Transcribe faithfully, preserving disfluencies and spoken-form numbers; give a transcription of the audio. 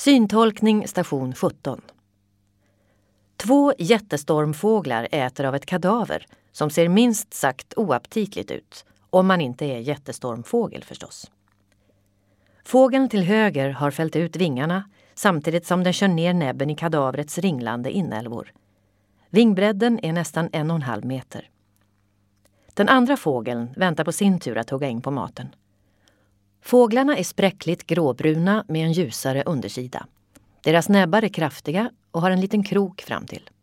Syntolkning station sjutton. Två jättestormfåglar äter av ett kadaver som ser minst sagt oaptitligt ut, om man inte är jättestormfågel förstås. Fågeln till höger har fällt ut vingarna samtidigt som den kör ner näbben i kadavrets ringlande inälvor. Vingbredden är nästan en och en halv meter. Den andra fågeln väntar på sin tur att hugga in på maten. Fåglarna är spräckligt gråbruna med en ljusare undersida. Deras näbbar är kraftiga och har en liten krok fram till.